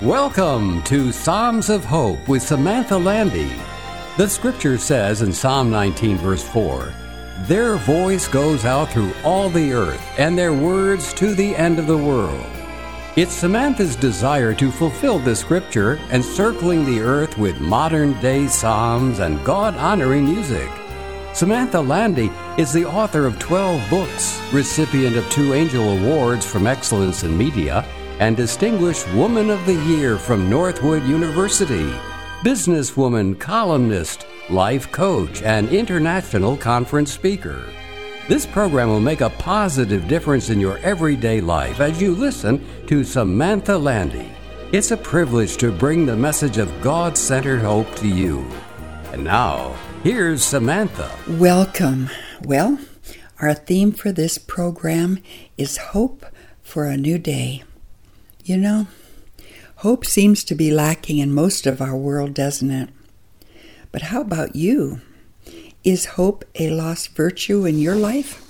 Welcome to Psalms of Hope with Samantha Landy. The scripture says in Psalm 19 verse 4, "Their voice goes out through all the earth, and their words to the end of the world." It's Samantha's desire to fulfill this scripture, encircling the earth with modern-day psalms and God-honoring music. Samantha Landy is the author of 12 books, recipient of 2 Angel Awards from Excellence in Media, and Distinguished Woman of the Year from Northwood University, businesswoman, columnist, life coach, and international conference speaker. This program will make a positive difference in your everyday life as you listen to Samantha Landy. It's a privilege to bring the message of God-centered hope to you. And now, here's Samantha. Welcome. Well, our theme for this program is Hope for a New Day. You know, hope seems to be lacking in most of our world, doesn't it? But how about you? Is hope a lost virtue in your life?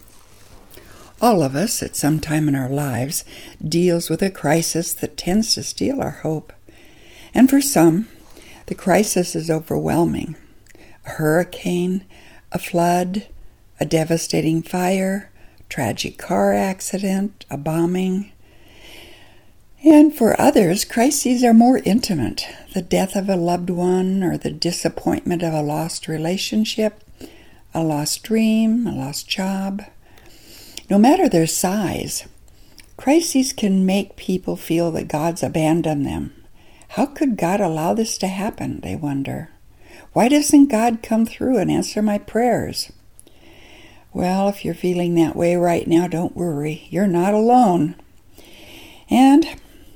All of us, at some time in our lives, deals with a crisis that tends to steal our hope. And for some, the crisis is overwhelming. A hurricane, a flood, a devastating fire, tragic car accident, a bombing. And for others, crises are more intimate. The death of a loved one or the disappointment of a lost relationship, a lost dream, a lost job. No matter their size, crises can make people feel that God's abandoned them. How could God allow this to happen, they wonder. Why doesn't God come through and answer my prayers? Well, if you're feeling that way right now, don't worry. You're not alone. And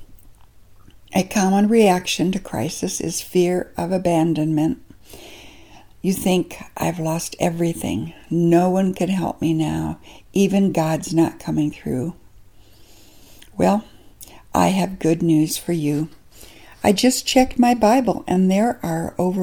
a common reaction to crisis is fear of abandonment. You think, I've lost everything. No one can help me now. Even God's not coming through. Well, I have good news for you. I just checked my Bible, and there are over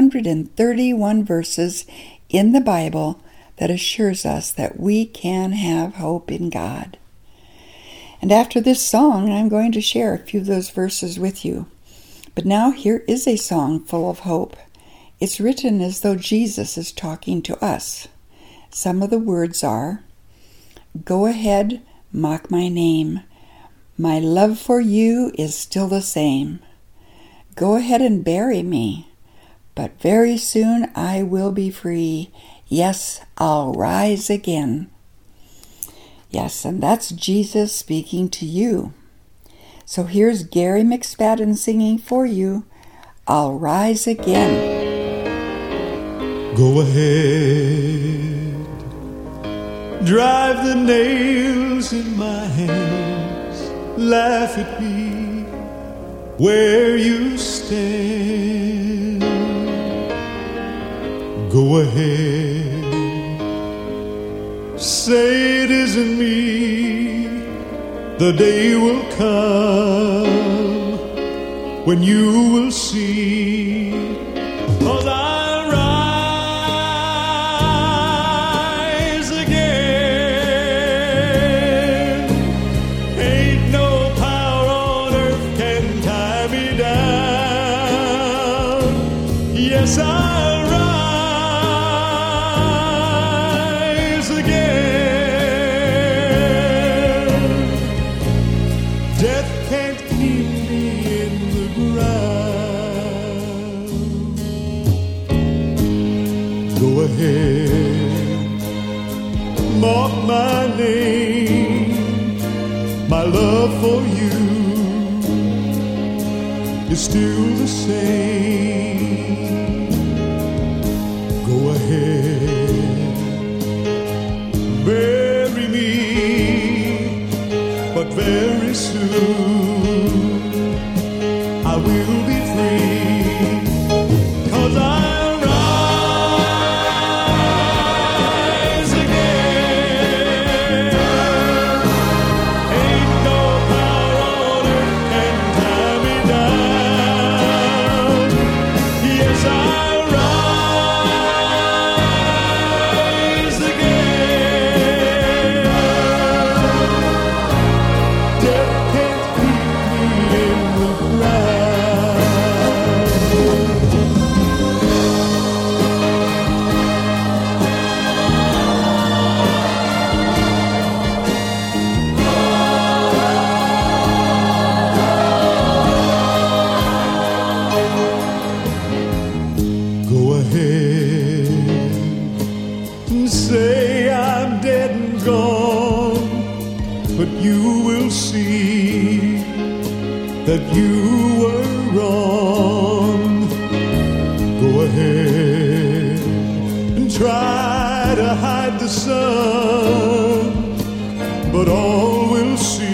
131 verses in the Bible that assures us that we can have hope in God. And after this song, I'm going to share a few of those verses with you. But now here is a song full of hope. It's written as though Jesus is talking to us. Some of the words are, "Go ahead, mock my name. My love for you is still the same. Go ahead and bury me, but very soon I will be free. Yes, I'll rise again." Yes, and that's Jesus speaking to you. So here's Gary McSpadden singing for you, "I'll Rise Again." Go ahead, drive the nails in my hands, laugh at me where you stand. Go ahead, say it isn't me. The day will come when you will see. 'Cause I'll rise again. Ain't no power on earth can tie me down. Yes, I'll rise again. Death can't keep me in the ground. Go ahead, mark my name. My love for you is still the same. Go ahead, bury me, but very soon I will be free. 'Cause I'll rise again. Ain't no power on earth can tie me down. Yes, I'll rise again. Death can't keep say I'm dead and gone, but you will see that you were wrong. Go ahead and try to hide the sun, but all will see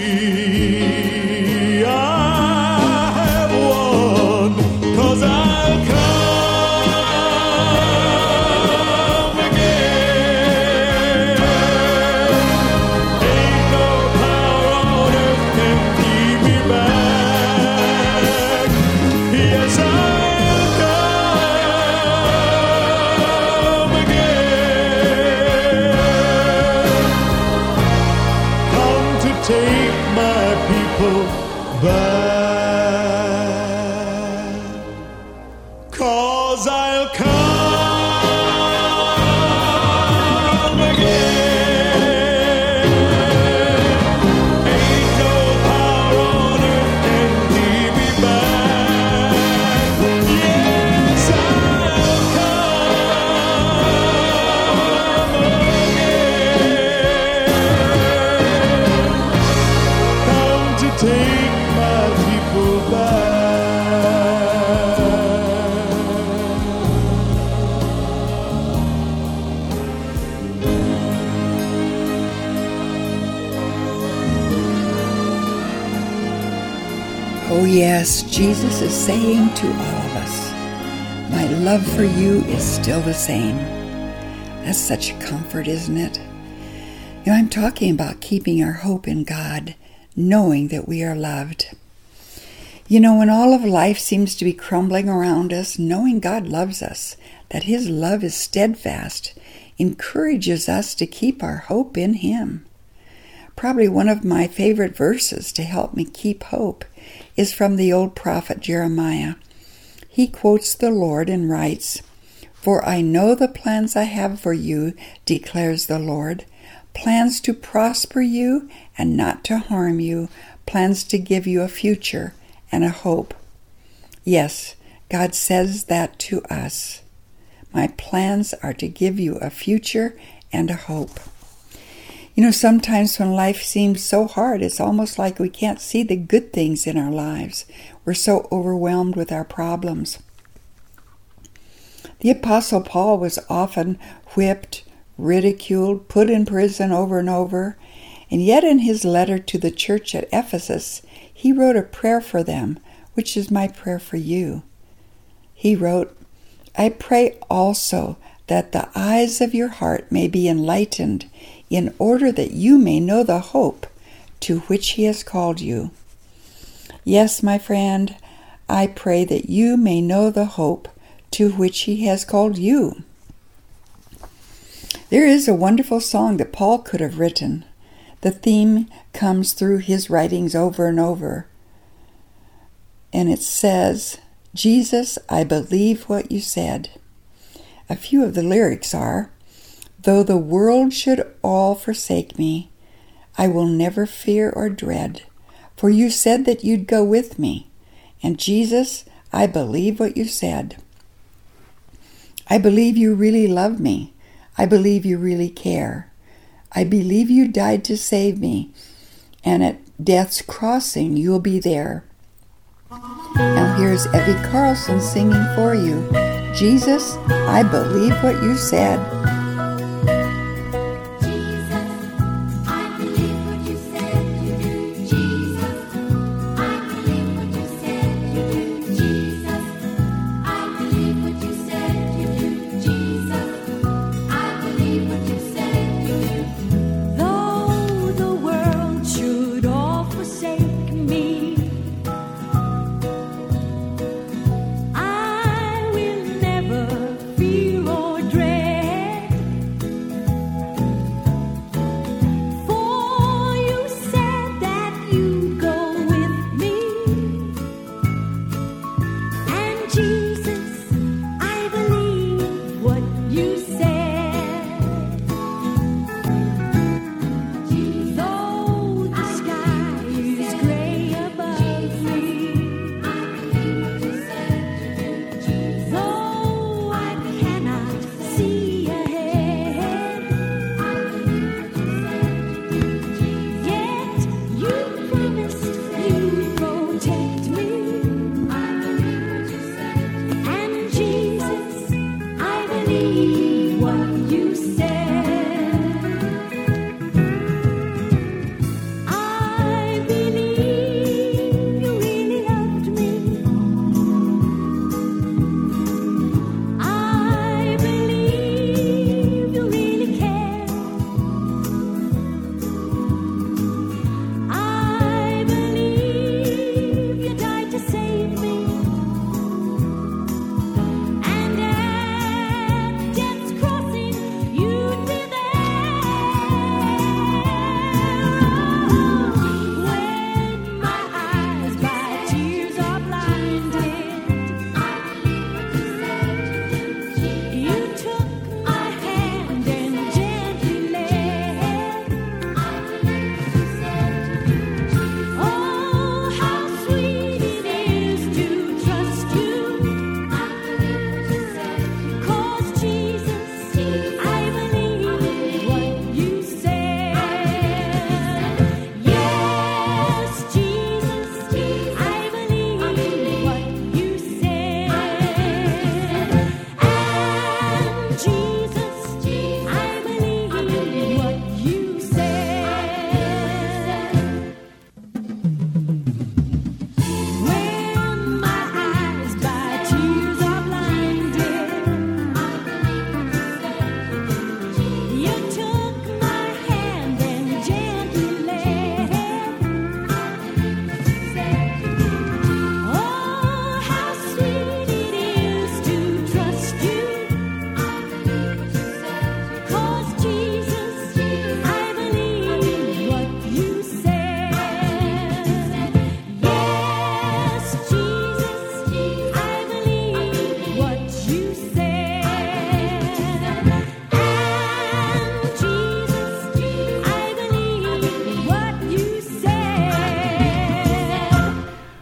I have won, 'cause I'll come again. Ain't no power on earth can keep me back. Yes, I'll come again. Come to take my people back. 'Cause I'll come again. Ain't no power on earth can keep me back. Yes, I'll come again. Come to take my people back. Oh, yes, Jesus is saying to all of us, my love for you is still the same. That's such a comfort, isn't it? You know, I'm talking about keeping our hope in God, knowing that we are loved. You know, when all of life seems to be crumbling around us, knowing God loves us, that His love is steadfast, encourages us to keep our hope in Him. Probably one of my favorite verses to help me keep hope is from the old prophet Jeremiah. He quotes the Lord and writes, "For I know the plans I have for you, declares the Lord, plans to prosper you and not to harm you, plans to give you a future and a hope." Yes, God says that to us. My plans are to give you a future and a hope. You know, sometimes when life seems so hard, it's almost like we can't see the good things in our lives. We're so overwhelmed with our problems. The Apostle Paul was often whipped, ridiculed, put in prison over and over, and yet in his letter to the church at Ephesus, he wrote a prayer for them, which is my prayer for you. He wrote, "I pray also that the eyes of your heart may be enlightened, in order that you may know the hope to which He has called you." Yes, my friend, I pray that you may know the hope to which He has called you. There is a wonderful song that Paul could have written. The theme comes through his writings over and over. And it says, "Jesus, I believe what you said." A few of the lyrics are, "Though the world should all forsake me, I will never fear or dread, for you said that you'd go with me. And Jesus, I believe what you said. I believe you really love me. I believe you really care. I believe you died to save me, and at death's crossing you'll be there." Now here's Evie Carlson singing for you, "Jesus, I believe what you said." I will never fear or dread.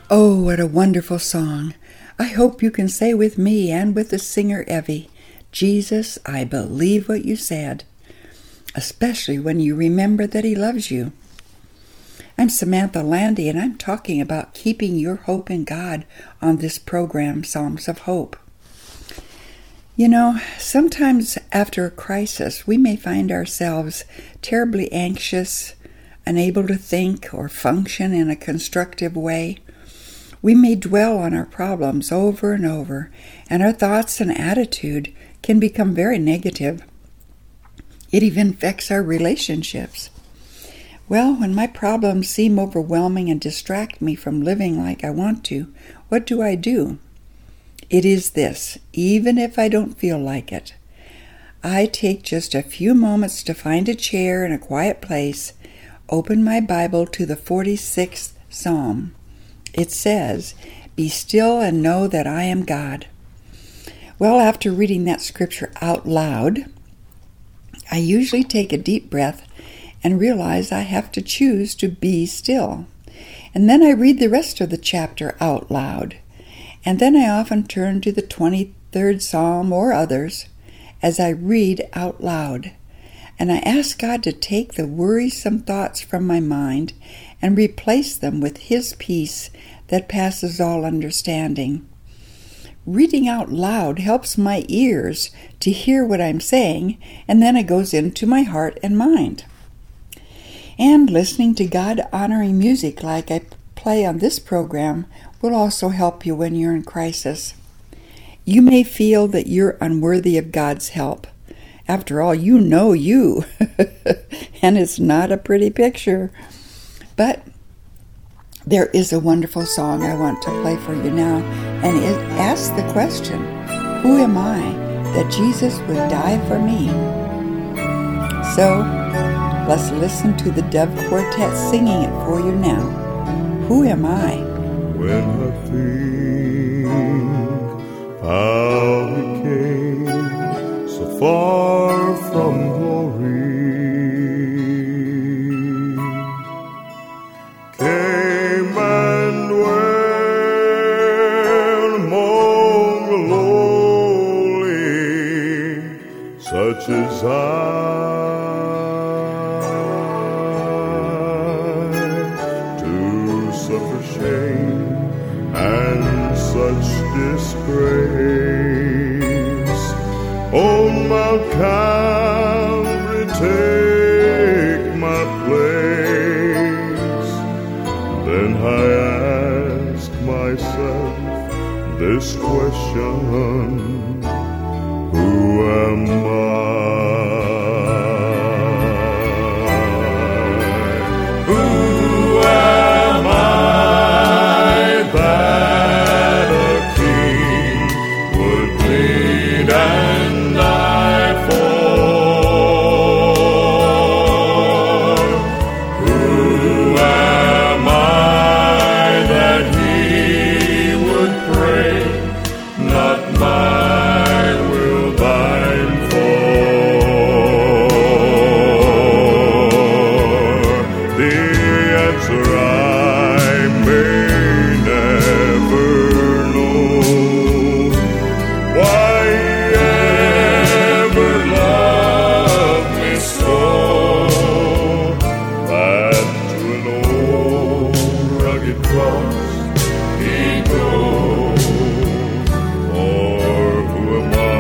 Oh, what a wonderful song. I hope you can say with me and with the singer Evie, Jesus, I believe what you said, especially when you remember that he loves you. I'm Samantha Landy, and I'm talking about keeping your hope in God on this program, Psalms of Hope. You know, sometimes after a crisis, we may find ourselves terribly anxious, unable to think or function in a constructive way. We may dwell on our problems over and over, and our thoughts and attitude can become very negative. It even affects our relationships. Well, when my problems seem overwhelming and distract me from living like I want to, what do? It is this: even if I don't feel like it, I take just a few moments to find a chair in a quiet place, open my Bible to the 46th Psalm. It says, "Be still and know that I am God." Well, after reading that scripture out loud, I usually take a deep breath and realize I have to choose to be still. And then I read the rest of the chapter out loud. And then I often turn to the 23rd Psalm or others as I read out loud. And I ask God to take the worrisome thoughts from my mind and replace them with His peace that passes all understanding. Reading out loud helps my ears to hear what I'm saying, and then it goes into my heart and mind. And listening to God-honoring music like I play on this program will also help you when you're in crisis. You may feel that you're unworthy of God's help. After all, you know you, and it's not a pretty picture. But there is a wonderful song I want to play for you now, and it asks the question, who am I that Jesus would die for me? So, let's listen to the Dove Quartet singing it for you now. Who am I? When I think how He came so far from glory, came and dwelt among the lowly, such as I, to suffer shame and such disgrace. On Mount Calvary take my place. Then I ask myself this question, who am I? Who am I that a king would bleed and die for? Who am I that he would pray, not my will thine for? The answer I may never know. Why ever love me so, that to an old rugged cross he goes? Or who am I?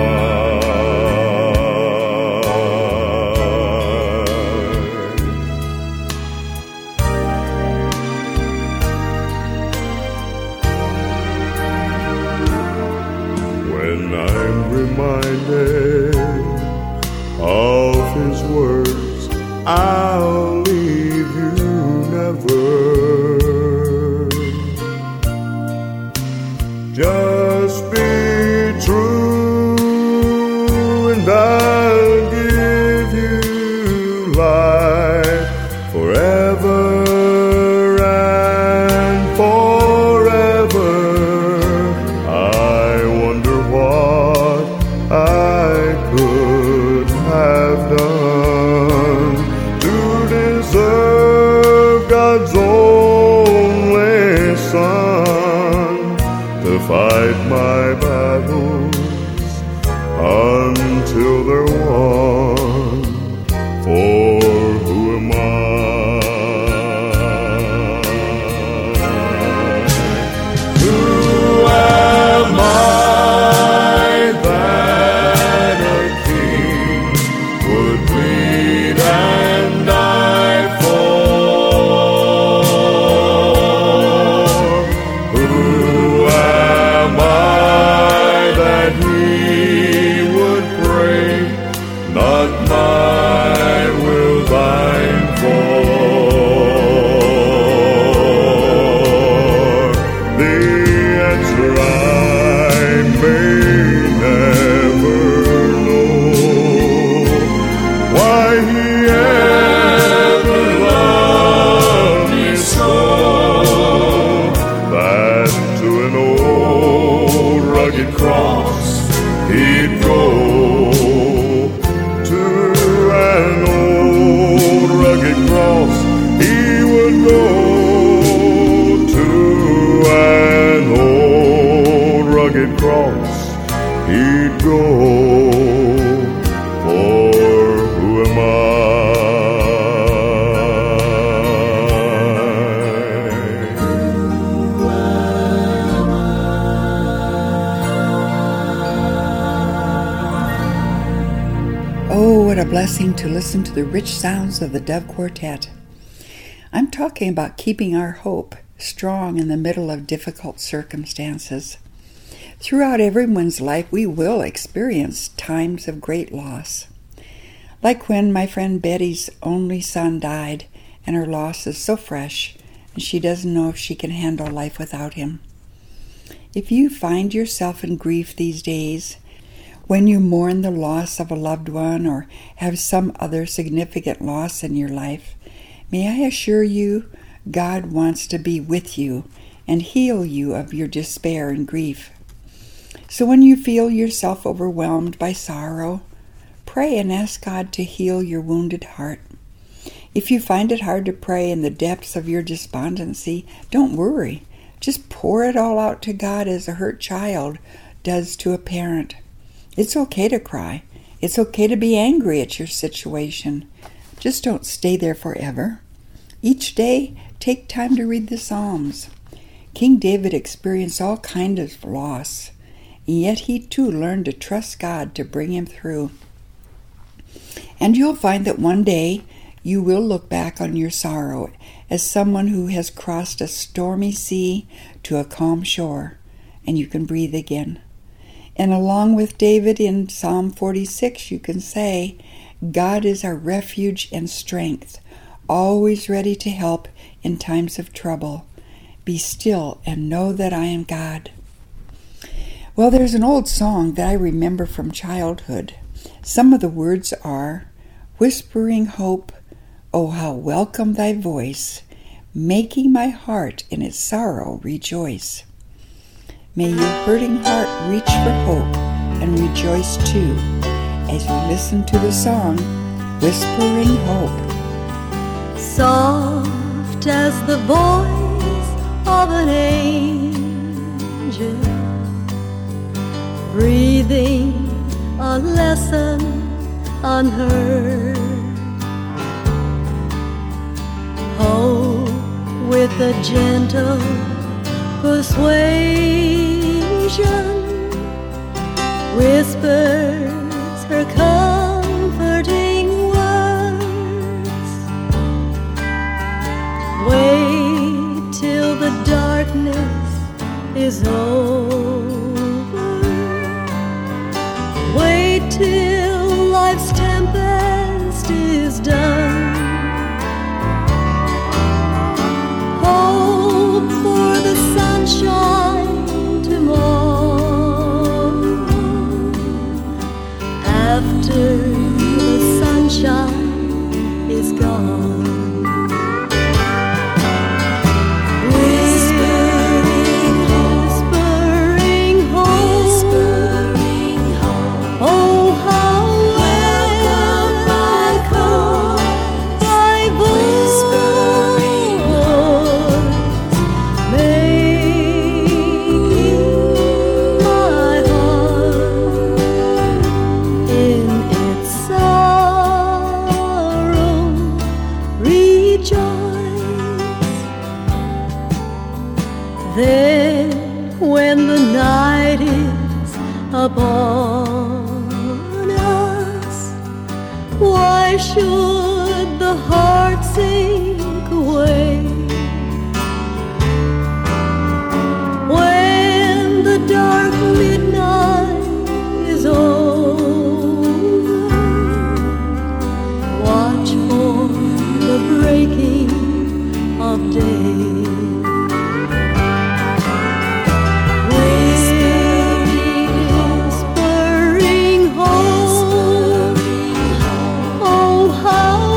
When I'm reminded of His words, I'll leave you never. Just be true and I'll give you life forever and forever. I wonder what I could have done to rugged cross he'd go. For who am Oh, what a blessing to listen to the rich sounds of the Dove Quartet. I'm talking about keeping our hope strong in the middle of difficult circumstances. Throughout everyone's life, we will experience times of great loss. Like when my friend Betty's only son died, and her loss is so fresh, and she doesn't know if she can handle life without him. If you find yourself in grief these days, when you mourn the loss of a loved one or have some other significant loss in your life, may I assure you, God wants to be with you and heal you of your despair and grief. So when you feel yourself overwhelmed by sorrow, pray and ask God to heal your wounded heart. If you find it hard to pray in the depths of your despondency, don't worry. Just pour it all out to God as a hurt child does to a parent. It's okay to cry. It's okay to be angry at your situation. Just don't stay there forever. Each day, take time to read the Psalms. King David experienced all kinds of loss, and yet he too learned to trust God to bring him through. And you'll find that one day you will look back on your sorrow as someone who has crossed a stormy sea to a calm shore, and you can breathe again. And along with David in Psalm 46, you can say, God is our refuge and strength, always ready to help in times of trouble. Be still and know that I am God. Well, there's an old song that I remember from childhood. Some of the words are, whispering hope, oh, how welcome thy voice, making my heart in its sorrow rejoice. May your hurting heart reach for hope and rejoice too, as you listen to the song, Whispering Hope. Soft as the voice of an angel, breathing a lesson unheard. Hope with a gentle persuasion whispers her comforting words. Wait till the darkness is over. Wait till life's tempest is done. Hope for the sunshine tomorrow, after the sunshine is gone. Then when the night is upon us, why should the heart sink away? When the dark midnight is over, watch for the breaking of day. Whispering hope, oh how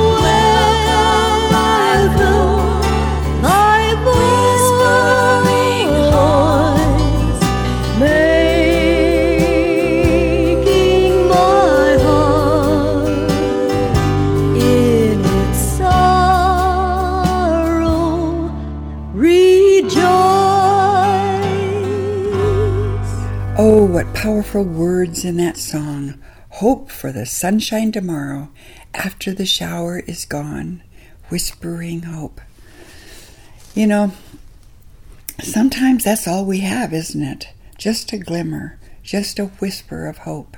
what powerful words in that song. Hope for the sunshine tomorrow after the shower is gone. Whispering hope. You know, sometimes that's all we have, isn't it? Just a glimmer, just a whisper of hope.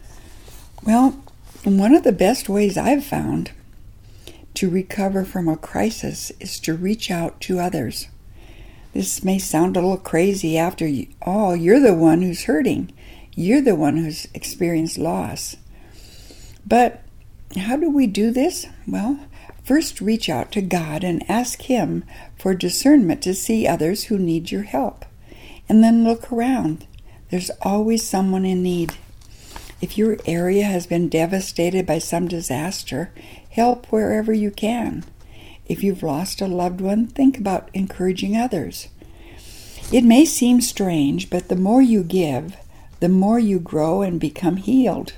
Well, one of the best ways I've found to recover from a crisis is to reach out to others. This may sound a little crazy after all, you're the one who's hurting. You're the one who's experienced loss. But how do we do this? Well, first reach out to God and ask Him for discernment to see others who need your help. And then look around. There's always someone in need. If your area has been devastated by some disaster, help wherever you can. If you've lost a loved one, think about encouraging others. It may seem strange, but the more you give, the more you grow and become healed.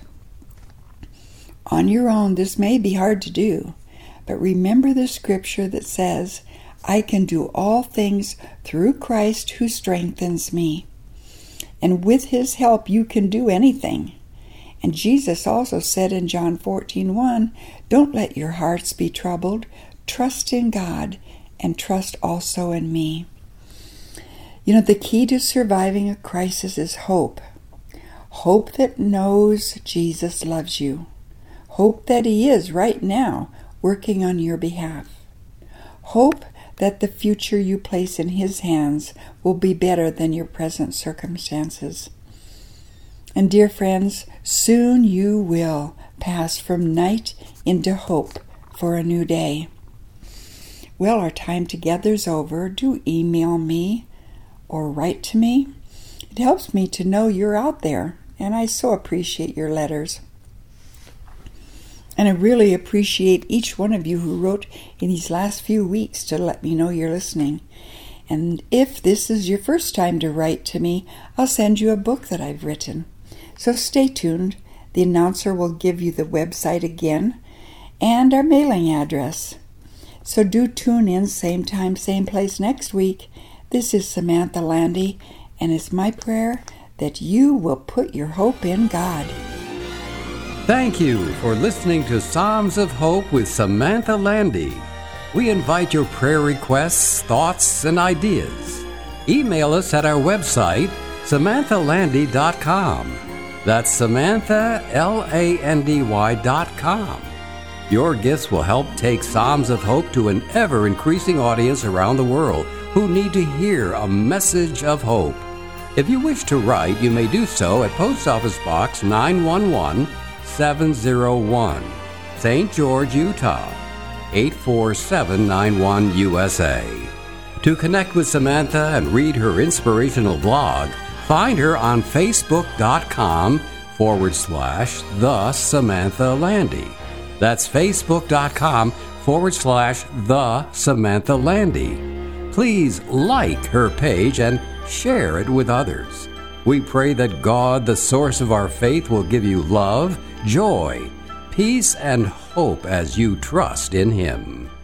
On your own, this may be hard to do, but remember the scripture that says, I can do all things through Christ who strengthens me. And with His help, you can do anything. And Jesus also said in John 14:1, don't let your hearts be troubled. Trust in God and trust also in me. You know, the key to surviving a crisis is hope. Hope that knows Jesus loves you. Hope that He is right now working on your behalf. Hope that the future you place in His hands will be better than your present circumstances. And dear friends, soon you will pass from night into hope for a new day. Well, our time together's over. Do email me or write to me. It helps me to know you're out there, and I so appreciate your letters. And I really appreciate each one of you who wrote in these last few weeks to let me know you're listening. And if this is your first time to write to me, I'll send you a book that I've written. So stay tuned. The announcer will give you the website again and our mailing address. So do tune in, same time, same place next week. This is Samantha Landy, and it's my prayer that you will put your hope in God. Thank you for listening to Psalms of Hope with Samantha Landy. We invite your prayer requests, thoughts, and ideas. Email us at our website, SamanthaLandy.com. That's Samantha, LANDY.com. Your gifts will help take Psalms of Hope to an ever-increasing audience around the world who need to hear a message of hope. If you wish to write, you may do so at Post Office Box 911-701, St. George, Utah, 84791 USA. To connect with Samantha and read her inspirational blog, find her on Facebook.com/The Samantha Landy. That's Facebook.com/The Samantha Landy. Please like her page and share it with others. We pray that God, the source of our faith, will give you love, joy, peace, and hope as you trust in Him.